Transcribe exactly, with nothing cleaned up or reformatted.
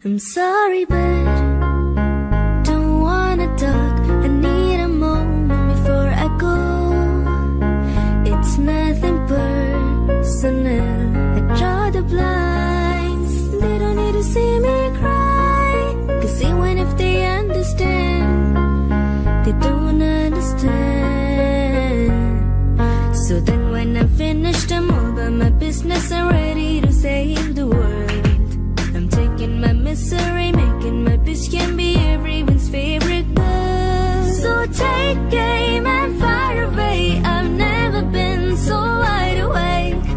I'm sorry, but don't wanna talk. I need a moment before I go. It's nothing personal. I draw the blinds. They don't need to see me cry, 'cause even if they understand, they don't understand. So then when I'm finished, I'm all about my business. I'm ready to say